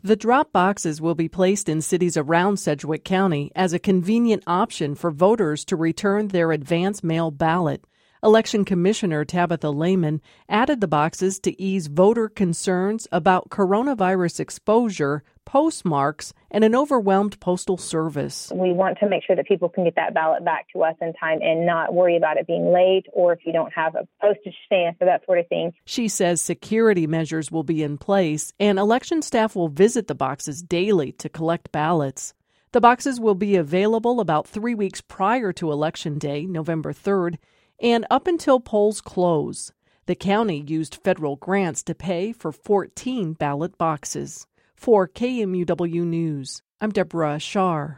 The drop boxes will be placed in cities around Sedgwick County as a convenient option for voters to return their advance mail ballot. Election Commissioner Tabitha Lehman added the boxes to ease voter concerns about coronavirus exposure, postmarks, and an overwhelmed postal service. We want to make sure that people can get that ballot back to us in time and not worry about it being late or if you don't have a postage stamp or that sort of thing. She says security measures will be in place and election staff will visit the boxes daily to collect ballots. The boxes will be available about 3 weeks prior to Election Day, November 3rd, and up until polls close. The county used federal grants to pay for 14 ballot boxes. For KMUW News, I'm Deborah Ashar.